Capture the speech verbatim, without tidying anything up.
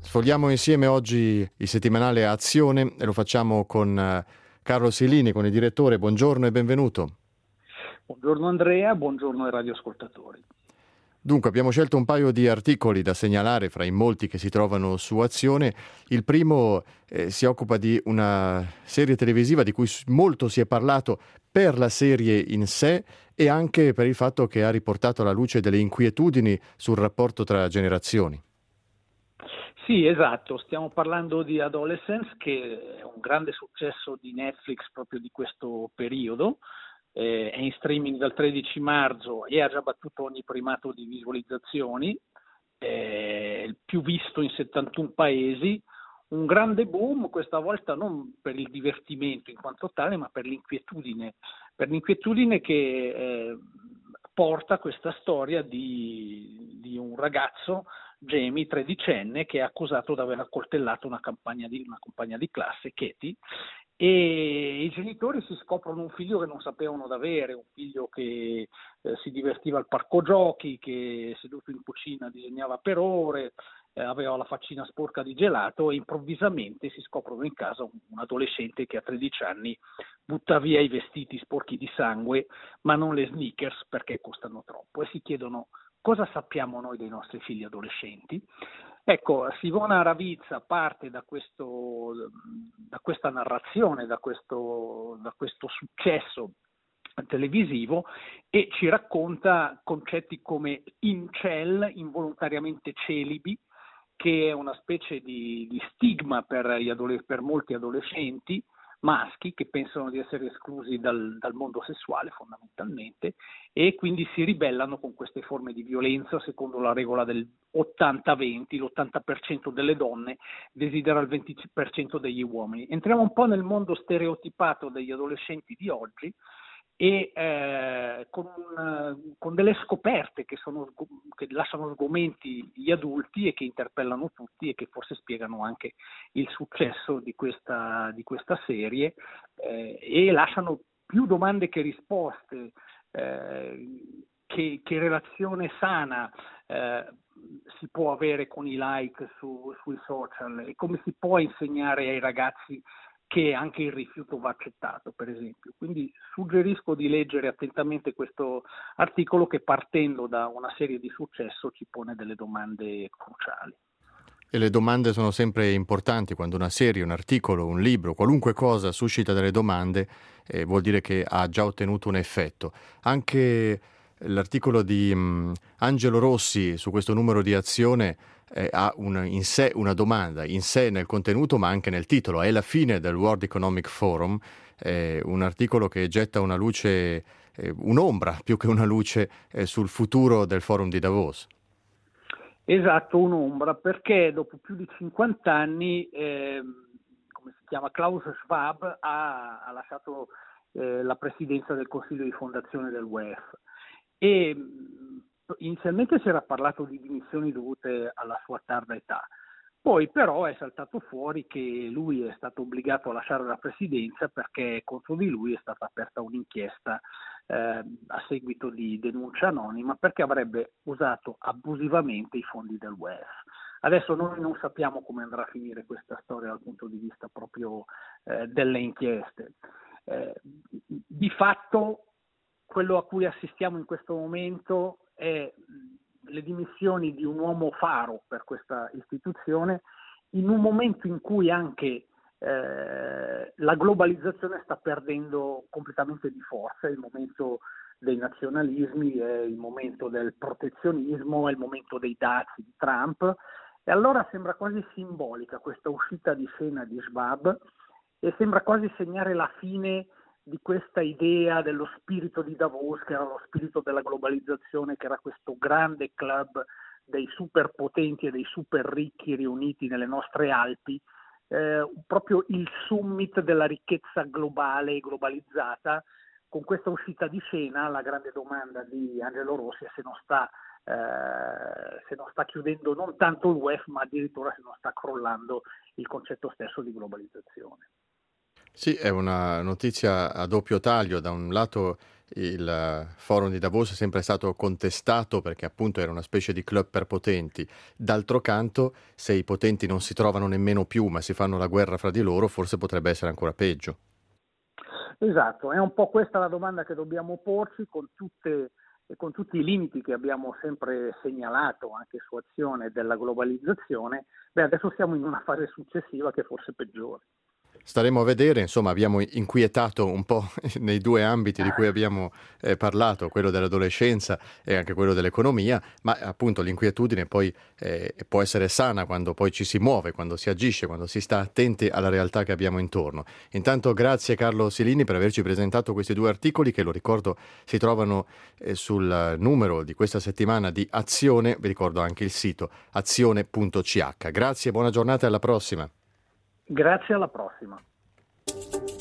Sfogliamo insieme oggi il settimanale Azione e lo facciamo con eh, Carlo Silini, con il direttore. Buongiorno e benvenuto. Buongiorno Andrea, buongiorno ai radioascoltatori. Dunque, abbiamo scelto un paio di articoli da segnalare fra i molti che si trovano su Azione. Il primo eh, si occupa di una serie televisiva di cui molto si è parlato per la serie in sé e anche per il fatto che ha riportato alla luce delle inquietudini sul rapporto tra generazioni. Sì, esatto, stiamo parlando di Adolescence, che è un grande successo di Netflix proprio di questo periodo. Eh, è in streaming dal tredici marzo e ha già battuto ogni primato di visualizzazioni, è il più visto in settantuno paesi, un grande boom questa volta non per il divertimento in quanto tale ma per l'inquietudine, per l'inquietudine che eh, porta questa storia di, di un ragazzo, Jamie, tredicenne, che è accusato di aver accoltellato una, campagna di, una compagna di classe, Katie, e i genitori si scoprono un figlio che non sapevano d'avere, un figlio che eh, si divertiva al parco giochi, che seduto in cucina disegnava per ore, eh, aveva la faccina sporca di gelato e improvvisamente si scoprono in casa un, un adolescente che a tredici anni butta via i vestiti sporchi di sangue ma non le sneakers perché costano troppo e si chiedono cosa sappiamo noi dei nostri figli adolescenti. Ecco, Sivona Ravizza parte da, questo, da questa narrazione, da questo, da questo successo televisivo e ci racconta concetti come incel, involontariamente celibi, che è una specie di, di stigma per, gli adole- per molti adolescenti maschi che pensano di essere esclusi dal, dal mondo sessuale fondamentalmente e quindi si ribellano con queste forme di violenza secondo la regola del ottanta venti, l'ottanta per cento delle donne desidera il venti per cento degli uomini. Entriamo un po' nel mondo stereotipato degli adolescenti di oggi e eh, con, un, con delle scoperte che, sono, che lasciano sgomenti gli adulti e che interpellano tutti e che forse spiegano anche il successo di questa, di questa serie eh, e lasciano più domande che risposte. Eh, che, che relazione sana eh, si può avere con i like su, sui social e come si può insegnare ai ragazzi che anche il rifiuto va accettato, per esempio. Quindi suggerisco di leggere attentamente questo articolo che partendo da una serie di successo ci pone delle domande cruciali. E le domande sono sempre importanti. Quando una serie, un articolo, un libro, qualunque cosa suscita delle domande, eh, vuol dire che ha già ottenuto un effetto. Anche l'articolo di mh, Angelo Rossi su questo numero di Azione eh, ha un, in sé una domanda, in sé nel contenuto ma anche nel titolo. È la fine del World Economic Forum, eh, un articolo che getta una luce, eh, un'ombra più che una luce eh, sul futuro del Forum di Davos. Esatto, un'ombra, perché dopo più di cinquanta anni, eh, come si chiama, Klaus Schwab ha, ha lasciato eh, la presidenza del Consiglio di Fondazione del U E F e inizialmente si era parlato di dimissioni dovute alla sua tarda età, poi però è saltato fuori che lui è stato obbligato a lasciare la presidenza perché contro di lui è stata aperta un'inchiesta eh, a seguito di denuncia anonima perché avrebbe usato abusivamente i fondi del U E F. Adesso noi non sappiamo come andrà a finire questa storia dal punto di vista proprio eh, delle inchieste. Eh, di fatto quello a cui assistiamo in questo momento è le dimissioni di un uomo faro per questa istituzione in un momento in cui anche eh, la globalizzazione sta perdendo completamente di forza, è il momento dei nazionalismi, è il momento del protezionismo, è il momento dei dazi di Trump e allora sembra quasi simbolica questa uscita di scena di Schwab e sembra quasi segnare la fine di questa idea dello spirito di Davos, che era lo spirito della globalizzazione, che era questo grande club dei superpotenti e dei super ricchi riuniti nelle nostre Alpi, eh, proprio il summit della ricchezza globale e globalizzata. Con questa uscita di scena la grande domanda di Angelo Rossi è se non sta, eh, se non sta chiudendo non tanto l'U E F, ma addirittura se non sta crollando il concetto stesso di globalizzazione. Sì, è una notizia a doppio taglio. Da un lato il forum di Davos è sempre stato contestato perché appunto era una specie di club per potenti. D'altro canto, se i potenti non si trovano nemmeno più ma si fanno la guerra fra di loro, forse potrebbe essere ancora peggio. Esatto, è un po' questa la domanda che dobbiamo porci con tutte e con tutti i limiti che abbiamo sempre segnalato anche su azione della globalizzazione. Beh, adesso siamo in una fase successiva che forse peggiore. Staremo a vedere, insomma abbiamo inquietato un po' nei due ambiti di cui abbiamo eh, parlato, quello dell'adolescenza e anche quello dell'economia, ma appunto l'inquietudine poi eh, può essere sana quando poi ci si muove, quando si agisce, quando si sta attenti alla realtà che abbiamo intorno. Intanto grazie Carlo Silini per averci presentato questi due articoli che, lo ricordo, si trovano eh, sul numero di questa settimana di Azione, vi ricordo anche il sito azione punto c h. Grazie, buona giornata e alla prossima. Grazie, alla prossima.